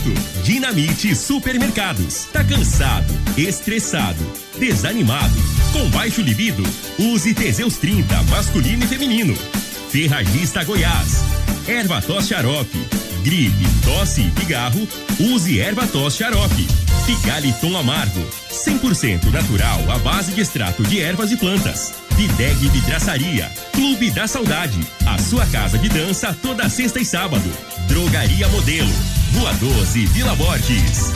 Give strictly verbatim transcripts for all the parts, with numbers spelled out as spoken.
Oferecimento: Dinamite Supermercados. Tá cansado, estressado, desanimado, com baixo libido? Use Teseus trinta masculino e feminino. Ferragista Goiás. Ervatos Xarope. Gripe, tosse e pigarro? Use Ervatos Xarope. Figaliton Amargo, cem por cento natural à base de extrato de ervas e plantas. Videg Vidraçaria, Clube da Saudade, a sua casa de dança toda sexta e sábado. Drogaria Modelo, Rua doze, Vila Borges.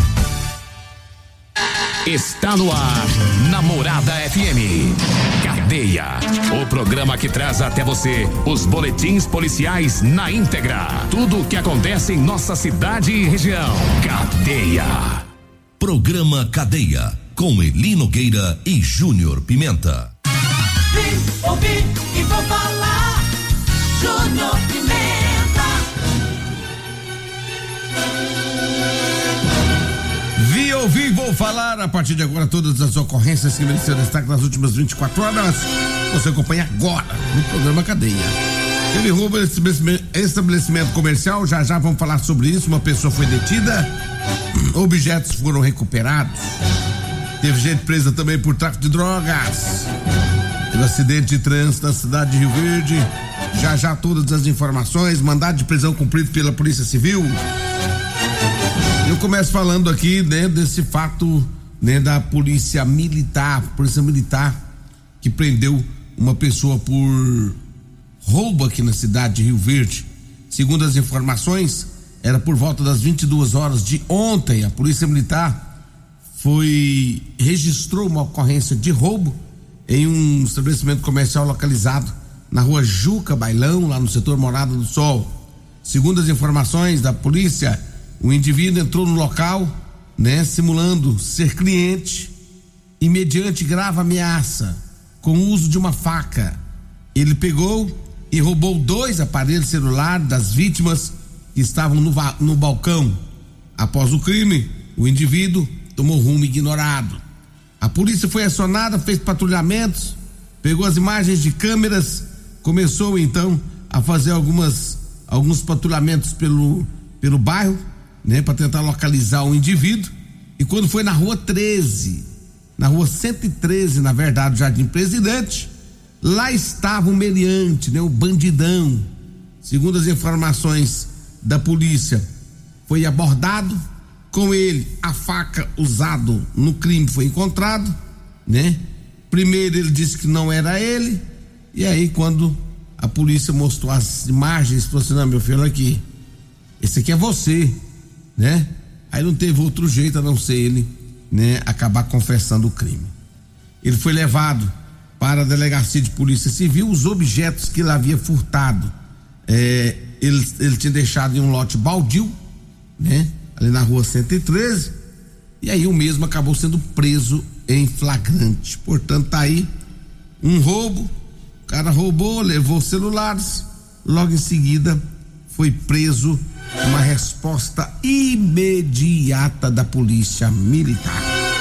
Está no ar, Namorada F M. Cadeia, o programa que traz até você os boletins policiais na íntegra. Tudo o que acontece em nossa cidade e região. Cadeia. Programa Cadeia, com Eli Nogueira e Júnior Pimenta. Vim, ouvi e vou falar, Júnior Pimenta. Vi, ouvi, vou falar. A partir de agora, todas as ocorrências que mereceram destaque nas últimas vinte e quatro horas, você acompanha agora no programa Cadeia. Teve roubo em estabelecimento comercial, já já vamos falar sobre isso. Uma pessoa foi detida, objetos foram recuperados. Teve gente presa também por tráfico de drogas. Teve acidente de trânsito na cidade de Rio Verde. Já já todas as informações, mandado de prisão cumprido pela Polícia Civil. Eu começo falando aqui, né, desse fato, né, da polícia militar, polícia militar que prendeu uma pessoa por roubo aqui na cidade de Rio Verde. Segundo as informações, era por volta das vinte e duas horas de ontem. A polícia militar foi registrou uma ocorrência de roubo em um estabelecimento comercial localizado na rua Juca Bailão, lá no setor Morada do Sol. Segundo as informações da polícia, o indivíduo entrou no local, né, simulando ser cliente e, mediante grave ameaça, com o uso de uma faca, ele pegou e roubou dois aparelhos celulares das vítimas que estavam no, no balcão. Após o crime, o indivíduo tomou rumo ignorado. A polícia foi acionada, fez patrulhamentos, pegou as imagens de câmeras, começou então a fazer algumas alguns patrulhamentos pelo pelo bairro, né, para tentar localizar o indivíduo. E quando foi na rua treze, na rua cento e treze, na verdade, Jardim Presidente, lá estava o meliante, né, o bandidão. Segundo as informações da polícia, foi abordado. Com ele, a faca usada no crime foi encontrado, né? Primeiro ele disse que não era ele, e aí quando a polícia mostrou as imagens, falou assim: não, meu filho, aqui, esse aqui é você, né? Aí não teve outro jeito a não ser ele, né, acabar confessando o crime. Ele foi levado para a delegacia de polícia civil. Os objetos que ele havia furtado, é, ele, ele tinha deixado em um lote baldio, né, ali na rua cento e treze, e aí o mesmo acabou sendo preso em flagrante. Portanto, tá aí um roubo, o cara roubou, levou celulares, logo em seguida foi preso. Uma resposta imediata da polícia militar.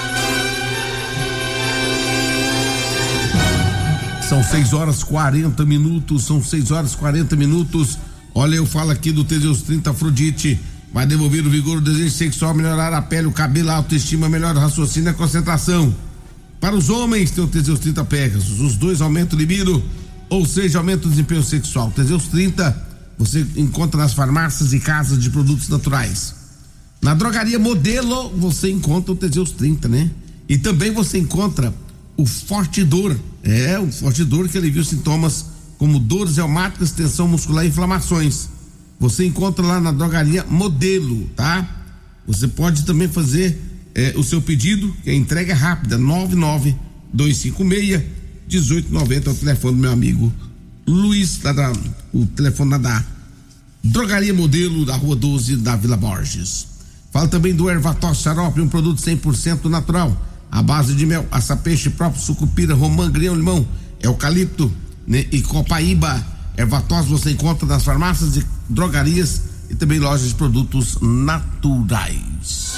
São seis horas e quarenta minutos, são seis horas e quarenta minutos. Olha, eu falo aqui do Teseus trinta Afrodite. Vai devolver o vigor, o desejo sexual, melhorar a pele, o cabelo, a autoestima, melhor raciocínio e a concentração. Para os homens, tem o Teseus trinta Pegasus. Os dois aumentam o libido, ou seja, aumenta o desempenho sexual. Teseus trinta você encontra nas farmácias e casas de produtos naturais. Na drogaria Modelo, você encontra o Teseus trinta, né? E também você encontra o Forte Dor. É, o Forte Dor que alivia sintomas como dores reumáticas, tensão muscular e inflamações. Você encontra lá na drogaria Modelo, tá? Você pode também fazer eh, o seu pedido, que a entrega é rápida, nove nove dois cinco seis um oito nove zero, é o telefone do meu amigo Luiz, lá da, o telefone da Drogaria Modelo, da rua doze, da Vila Borges. Fala também do Ervatos Xarope, um produto cem por cento natural, à base de mel, açapeixe próprio, sucupira, romã, grião, limão, eucalipto, né, e copaíba. Ervatos você encontra nas farmácias e drogarias e também lojas de produtos naturais.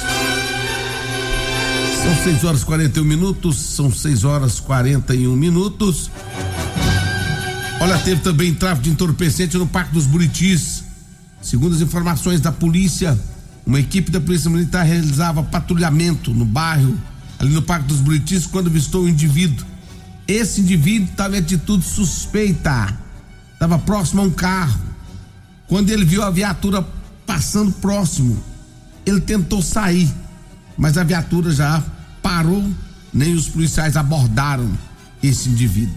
São seis horas e quarenta e um minutos, são seis horas e quarenta e um minutos. Olha, teve também tráfico de entorpecente no Parque dos Buritis. Segundo as informações da polícia, uma equipe da Polícia Militar realizava patrulhamento no bairro, ali no Parque dos Buritis, quando avistou um indivíduo. Esse indivíduo estava em atitude suspeita, estava próximo a um carro. Quando ele viu a viatura passando próximo, ele tentou sair, mas a viatura já parou, nem os policiais abordaram esse indivíduo.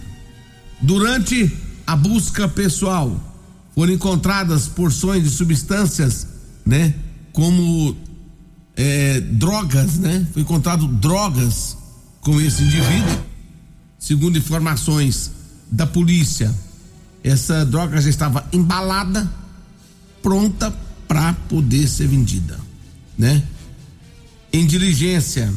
Durante a busca pessoal, foram encontradas porções de substâncias, né? Como é, drogas, né? Foi encontrado drogas com esse indivíduo. Segundo informações da polícia, essa droga já estava embalada, pronta para poder ser vendida, né? Em diligência,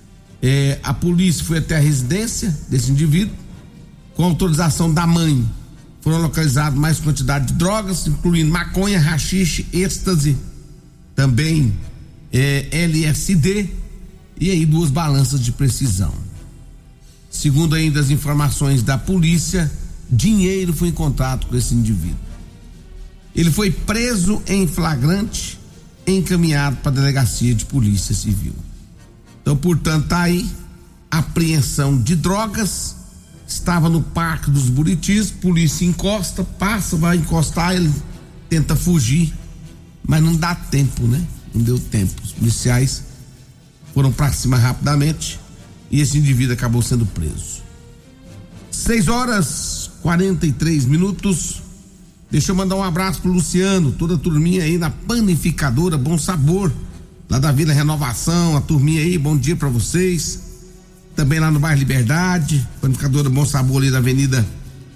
é, a polícia foi até a residência desse indivíduo. Com autorização da mãe, foram localizadas mais quantidade de drogas, incluindo maconha, haxixe, êxtase, também é, L S D e aí duas balanças de precisão. Segundo ainda as informações da polícia, dinheiro foi encontrado com esse indivíduo. Ele foi preso em flagrante, encaminhado para a delegacia de polícia civil. Então, portanto, tá aí apreensão de drogas. Estava no Parque dos Buritis, polícia encosta, passa, vai encostar, ele tenta fugir, mas não dá tempo, né? Não deu tempo. Os policiais foram para cima rapidamente e esse indivíduo acabou sendo preso. seis horas e quarenta e três minutos. Deixa eu mandar um abraço pro Luciano, toda a turminha aí na Panificadora Bom Sabor, lá da Vila Renovação, a turminha aí, bom dia para vocês. Também lá no bairro Liberdade, Panificadora Bom Sabor ali da avenida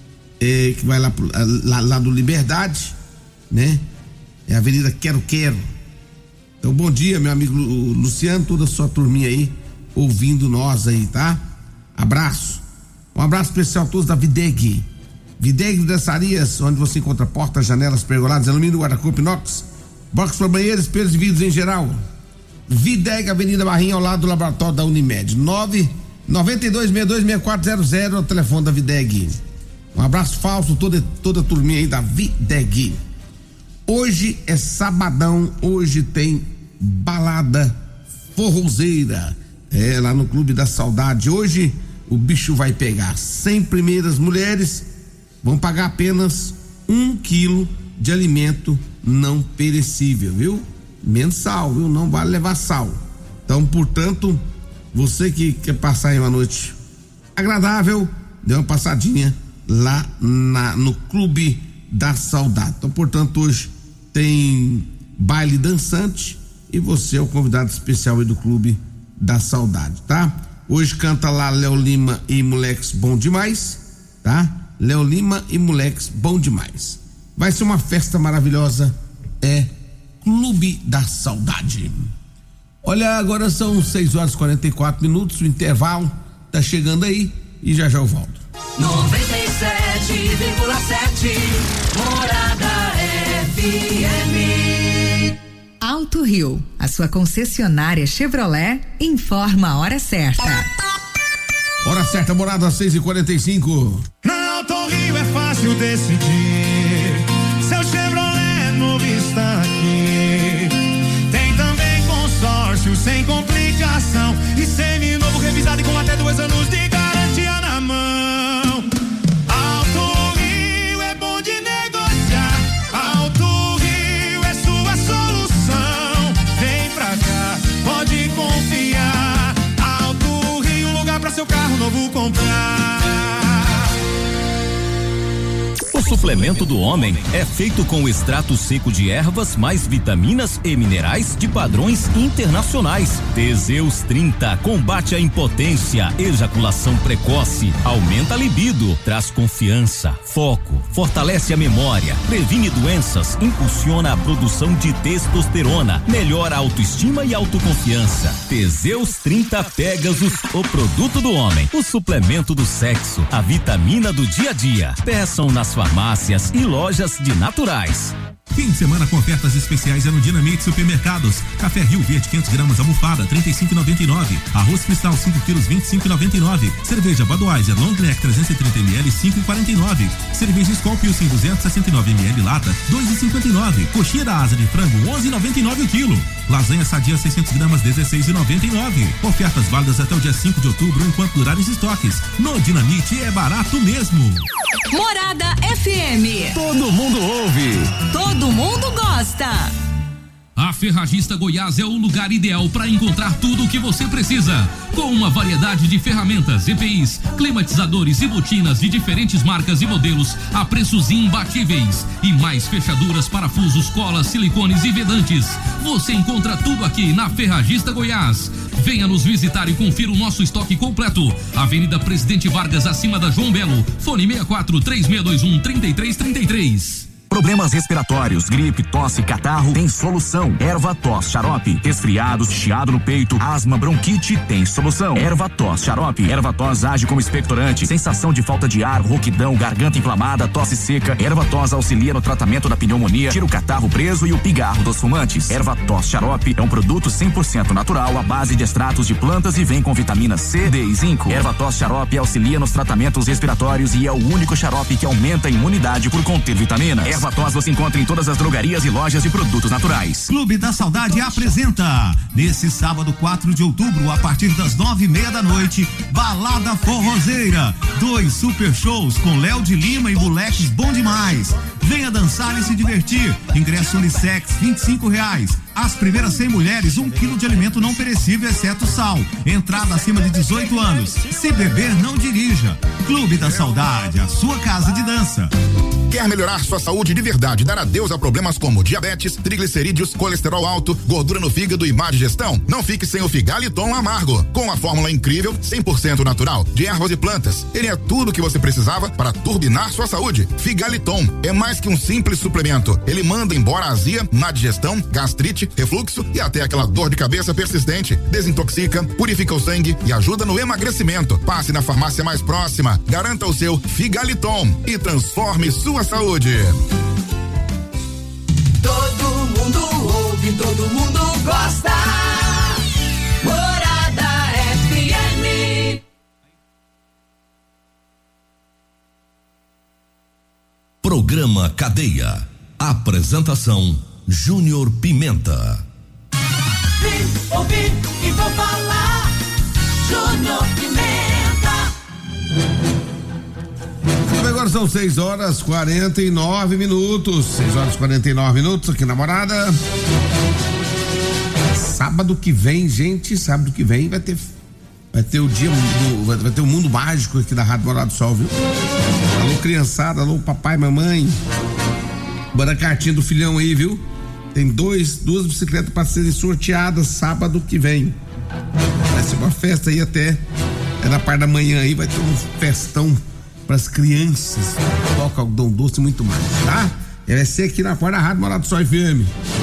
é, que vai lá, pro, lá lá do Liberdade, né? É a Avenida Quero Quero. Então bom dia, meu amigo Luciano, toda a sua turminha aí ouvindo nós aí, tá? Abraço. Um abraço especial a todos da Videg. Videg Vidraçarias, onde você encontra portas, janelas, pergoladas, alumínio, guarda-corpo inox, box para banheiro, espelhos de vidros em geral. Videg, Avenida Barrinha, ao lado do laboratório da Unimed. nove nove dois seis dois seis quatro zero zero é o telefone da Videg. Um abraço falso, toda, toda a turminha aí da Videg. Hoje é sabadão, hoje tem balada forrozeira, é lá no Clube da Saudade. Hoje o bicho vai pegar. cem primeiras mulheres vão pagar apenas um quilo de alimento não perecível, viu? Mensal, viu? Não vale levar sal. Então, portanto, você que quer passar aí uma noite agradável, dê uma passadinha lá na, no Clube da Saudade. Então, portanto, hoje tem baile dançante e você é o convidado especial aí do Clube da Saudade, tá? Hoje canta lá Léo Lima e Moleques Bom Demais, tá? Léo Lima e Moleques Bom Demais. Vai ser uma festa maravilhosa, é Clube da Saudade. Olha, agora são seis horas e quarenta e quatro minutos, o intervalo tá chegando aí e já já eu volto. noventa e sete vírgula sete Morada F M. Alto Rio, a sua concessionária Chevrolet, informa a hora certa. Hora certa, Morada, seis e quarenta e cinco. Na Alto Rio é fácil decidir, seu Chevrolet novo está aqui. Tem também consórcio sem complicação e semi-novo revisado e com até dois anos de garantia na mão. Alto Rio é bom de negociar, Alto Rio é sua solução. Vem pra cá, pode confiar, Alto Rio, lugar pra seu carro novo comprar. O suplemento do homem é feito com extrato seco de ervas mais vitaminas e minerais de padrões internacionais. Teseus trinta combate a impotência, ejaculação precoce, aumenta a libido, traz confiança, foco, fortalece a memória, previne doenças, impulsiona a produção de testosterona, melhora a autoestima e autoconfiança. Teseus trinta Pegasus, o produto do homem, o suplemento do sexo, a vitamina do dia a dia. Peçam nas farmácias e lojas de naturais. Fim de semana com ofertas especiais é no Dinamite Supermercados. Café Rio Verde quinhentos gramas almofada trinta e cinco e noventa e nove. Arroz Cristal cinco quilos vinte e cinco e noventa e nove. Cerveja Budweiser Long Neck trezentos e trinta mililitros cinco e quarenta e nove. Cerveja Skol Pilsen duzentos e sessenta e nove mililitros lata dois e cinquenta e nove. Coxinha da asa de frango onze e noventa e nove o quilo. Lasanha Sadia seiscentos gramas dezesseis e noventa e nove. Ofertas válidas até o dia cinco de outubro enquanto durarem os estoques. No Dinamite é barato mesmo. Morada F M. Todo mundo ouve. Todo mundo gosta. A Ferragista Goiás é o lugar ideal para encontrar tudo o que você precisa. Com uma variedade de ferramentas, E P Is, climatizadores e botinas de diferentes marcas e modelos a preços imbatíveis. E mais fechaduras, parafusos, colas, silicones e vedantes. Você encontra tudo aqui na Ferragista Goiás. Venha nos visitar e confira o nosso estoque completo. Avenida Presidente Vargas, acima da João Belo. Fone seis quatro três seis dois um três três três três. Problemas respiratórios, gripe, tosse, catarro, tem solução. Erva-tos Xarope. Resfriados, chiado no peito, asma, bronquite, tem solução. Erva-tos Xarope. Erva-tos age como expectorante. Sensação de falta de ar, rouquidão, garganta inflamada, tosse seca. Erva-tos auxilia no tratamento da pneumonia, tira o catarro preso e o pigarro dos fumantes. Erva-tos Xarope é um produto cem por cento natural à base de extratos de plantas e vem com vitamina C, D e zinco. Erva-tos Xarope auxilia nos tratamentos respiratórios e é o único xarope que aumenta a imunidade por conter vitaminas. Erva-tos você encontra em todas as drogarias e lojas de produtos naturais. Clube da Saudade apresenta nesse sábado quatro de outubro a partir das nove e meia da noite Balada Forrozeira, dois super shows com Léo de Lima e moleques bom demais. Venha dançar e se divertir. Ingresso unissex vinte e cinco reais. As primeiras cem mulheres um quilo de alimento não perecível exceto sal. Entrada acima de dezoito anos. Se beber não dirija. Clube da Saudade, a sua casa de dança. Quer melhorar sua saúde de verdade, dar adeus a problemas como diabetes, triglicerídeos, colesterol alto, gordura no fígado e má digestão? Não fique sem o Figaliton Amargo. Com a fórmula incrível, cem por cento natural, de ervas e plantas. Ele é tudo o que você precisava para turbinar sua saúde. Figaliton é mais que um simples suplemento. Ele manda embora a azia, má digestão, gastrite, refluxo e até aquela dor de cabeça persistente. Desintoxica, purifica o sangue e ajuda no emagrecimento. Passe na farmácia mais próxima. Garanta o seu Figaliton e transforme sua saúde. Todo mundo ouve, todo mundo gosta. Morada F M. Programa Cadeia. Apresentação Júnior Pimenta. Vim, ouvi e vou falar. Júnior Pimenta. Agora são seis horas quarenta e nove minutos. seis horas e quarenta e nove minutos aqui na Morada. Sábado que vem, gente, sábado que vem vai ter vai ter o dia do, vai, vai ter o mundo mágico aqui da Rádio Morada do Sol, viu? Alô criançada, alô papai, mamãe. Bora a cartinha do filhão aí, viu? Tem dois, duas bicicletas para serem sorteadas sábado que vem. Vai ser uma festa aí até é na parte da manhã aí, vai ter um festão para as crianças, toca algodão doce e muito mais, tá? Vai ser aqui na porta da Rádio Morada do Sol F M.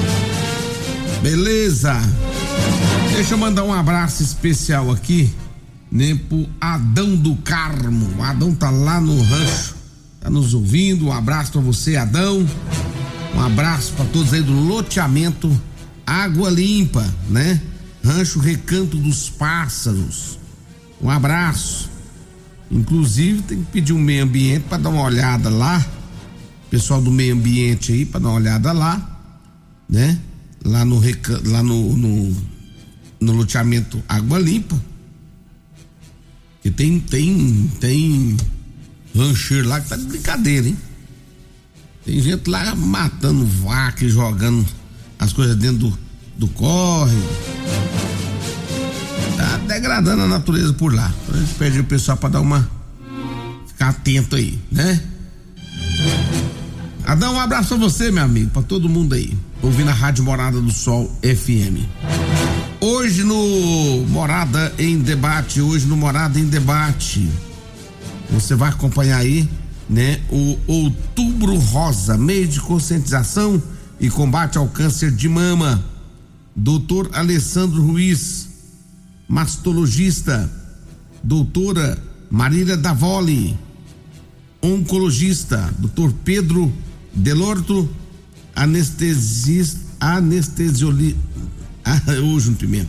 Beleza? Deixa eu mandar um abraço especial aqui, né, pro Adão do Carmo. O Adão tá lá no rancho, tá nos ouvindo. Um abraço pra você, Adão. Um abraço pra todos aí do loteamento Água Limpa, né? Rancho Recanto dos Pássaros. Um abraço. Inclusive tem que pedir o meio ambiente para dar uma olhada lá, pessoal do meio ambiente aí para dar uma olhada lá, né? Lá no lá no, no, no loteamento Água Limpa, que tem tem tem rancheiro lá que tá de brincadeira, hein? Tem gente lá matando vaca e jogando as coisas dentro do, do córrego. Tá degradando a natureza por lá. A gente pede o pessoal pra dar uma. Ficar atento aí, né? Adão, um abraço pra você, meu amigo, pra todo mundo aí, ouvindo a Rádio Morada do Sol F M. Hoje no Morada em Debate, hoje no Morada em Debate, você vai acompanhar aí, né? O Outubro Rosa, mês de conscientização e combate ao câncer de mama. doutor Alessandro Ruiz, mastologista. Doutora Marília Davoli, oncologista. doutor Pedro Delorto, anestesista, anestesioli, ah, hoje no Pimenta,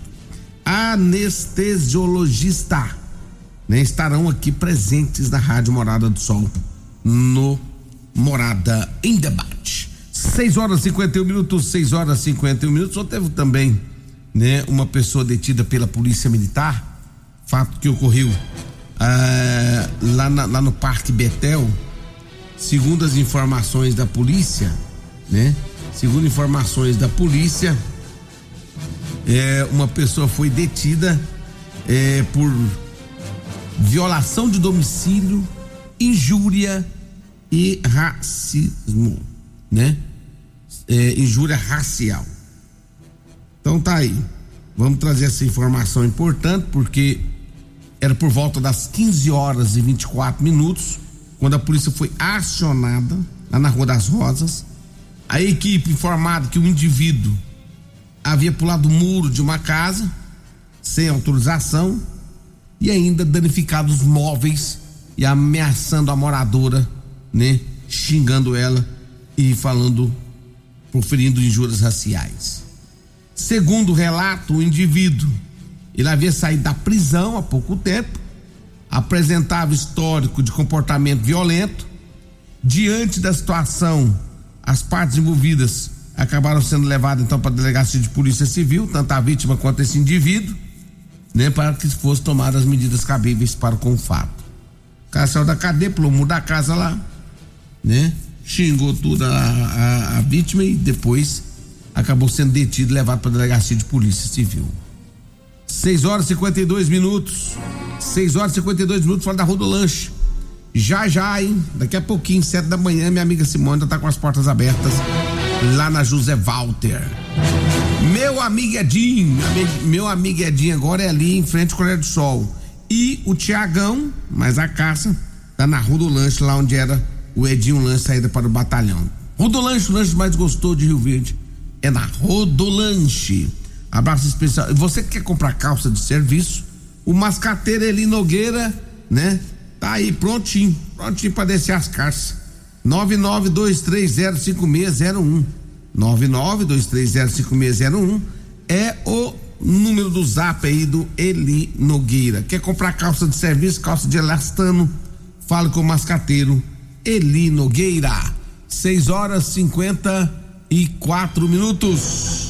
anestesiologista, né, estarão aqui presentes na Rádio Morada do Sol, no Morada em Debate. seis horas e cinquenta e um minutos, seis horas e cinquenta e um minutos. Só teve também, né, uma pessoa detida pela Polícia Militar, fato que ocorreu ah, lá, na, lá no Parque Betel. Segundo as informações da polícia, né? Segundo informações da polícia, é, uma pessoa foi detida é, por violação de domicílio, injúria e racismo, né? É, injúria racial. Então tá aí. Vamos trazer essa informação importante porque era por volta das quinze horas e vinte e quatro minutos quando a polícia foi acionada lá na Rua das Rosas. A equipe informada que o indivíduo havia pulado o muro de uma casa sem autorização e ainda danificado os móveis e ameaçando a moradora, né? Xingando ela e falando, proferindo injúrias raciais. Segundo o relato, o indivíduo, ele havia saído da prisão há pouco tempo, apresentava histórico de comportamento violento. Diante da situação, as partes envolvidas acabaram sendo levadas então para a delegacia de polícia civil, tanto a vítima quanto esse indivíduo, né, para que fossem tomadas as medidas cabíveis para com o fato. O cara saiu da cadeia, pulou o muro da casa lá, né, xingou tudo a, a, a vítima e depois acabou sendo detido e levado para a delegacia de polícia civil. seis horas e cinquenta e dois minutos. seis horas e cinquenta e dois minutos fora da Rua do Lanche. Já já, hein? Daqui a pouquinho, sete da manhã, minha amiga Simone já tá com as portas abertas lá na José Walter. Meu amigo Edinho, meu amigo Edinho agora é ali em frente ao Colégio do Sol. E o Tiagão, mas a caça, tá na Rua do Lanche, lá onde era o Edinho Lanche, saída para o batalhão. Rua do Lanche, o lanche mais gostoso de Rio Verde é na Rua do Lanche. Abraço especial. Você que quer comprar calça de serviço, o Mascateiro Eli Nogueira, né? Tá aí prontinho, prontinho para descer as calças. nove nove dois três zero cinco seis zero um. nove nove dois três zero cinco seis zero um é o número do zap aí do Eli Nogueira. Quer comprar calça de serviço, calça de elastano? Fale com o Mascateiro Eli Nogueira. seis horas e cinquenta e quatro minutos.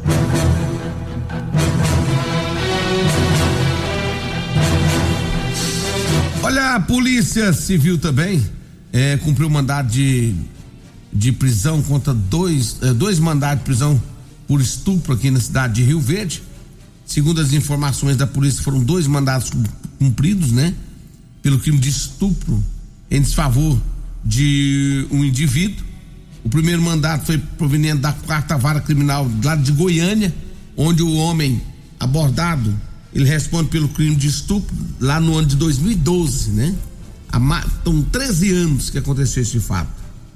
Olha, a Polícia Civil também é, cumpriu mandado de, de prisão contra dois, é, dois mandados de prisão por estupro aqui na cidade de Rio Verde. Segundo as informações da polícia, foram dois mandados cumpridos, né? Pelo crime de estupro em desfavor de um indivíduo. O primeiro mandato foi proveniente da quarta vara criminal lá de Goiânia, onde o homem abordado, ele responde pelo crime de estupro lá no ano de dois mil e doze, né? Há então, treze anos que aconteceu esse fato.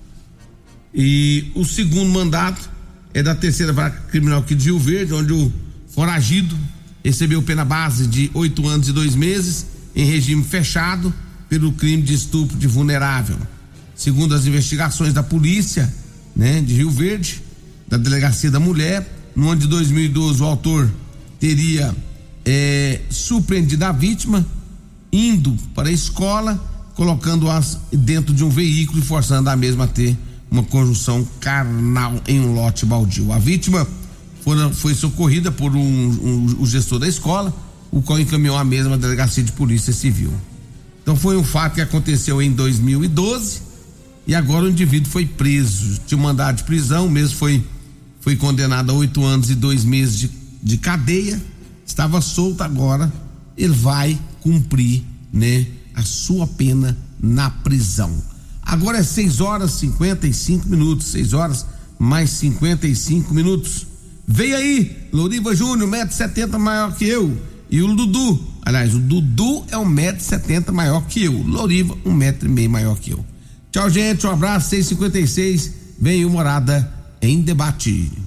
E o segundo mandato é da terceira vara criminal aqui de Rio Verde, onde o foragido recebeu pena base de oito anos e dois meses em regime fechado pelo crime de estupro de vulnerável. Segundo as investigações da polícia, né, de Rio Verde, da Delegacia da Mulher, no ano de dois mil e doze o autor teria é, surpreendido a vítima indo para a escola, colocando-a dentro de um veículo e forçando a mesma a ter uma conjunção carnal em um lote baldio. A vítima foi, foi socorrida por um, um, um gestor da escola, o qual encaminhou a mesma Delegacia de Polícia Civil. Então foi um fato que aconteceu em dois mil e doze e agora o indivíduo foi preso, tinha um mandado de prisão, mesmo foi, foi condenado a oito anos e dois meses de, de cadeia, estava solto agora, ele vai cumprir, né, a sua pena na prisão. Agora é seis horas e cinquenta e cinco minutos, seis horas mais cinquenta e cinco minutos. Vem aí, Loriva Júnior, um metro e setenta maior que eu. E o Dudu, aliás, o Dudu é um metro e setenta maior que eu. Loriva, um metro e meio maior que eu. Tchau, gente, um abraço, seis e cinquenta e seis. Vem o Morada em Debate.